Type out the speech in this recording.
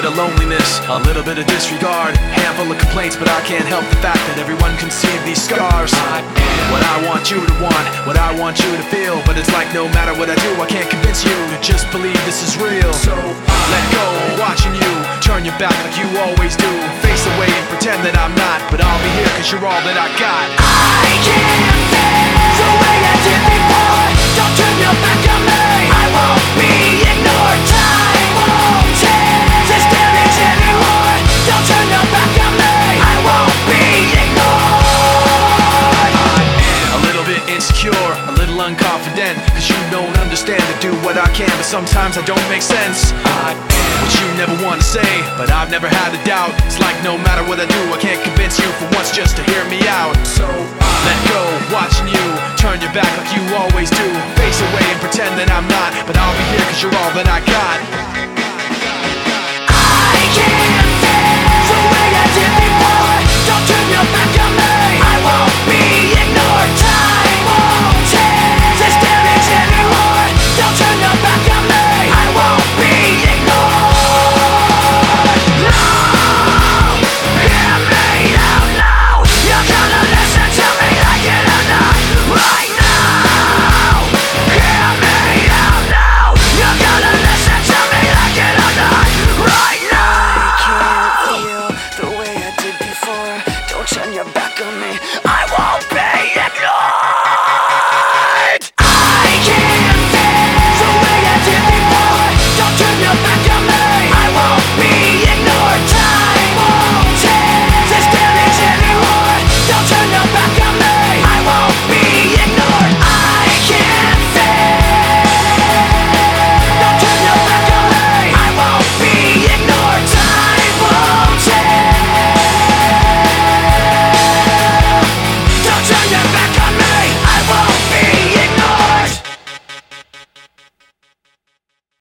of loneliness, a little bit of disregard, handful of complaints, but I can't help the fact that everyone can see these scars. I am what I want you to want, what I want you to feel, but it's like no matter what I do, I can't convince you to just believe this is real. So let go, watching you turn your back like you always do, face away and pretend that I'm not, but I'll be here cause you're all that I got. I can't feel the way I did before. Don't turn your back on me, I won't be ignored. Time won't change this damage anymore. Don't turn your back on me, I won't be ignored. A little bit insecure, a little unconfident, cause you don't understand to do what I can, but sometimes I don't make sense. I am what you never want to say, but I've never had a doubt. It's like no matter what I do, I can't convince you for once just to hear me out. So let go, watching you turn your back like you always do, face away and pretend that I'm not, but I'll be here cause you're all that I got.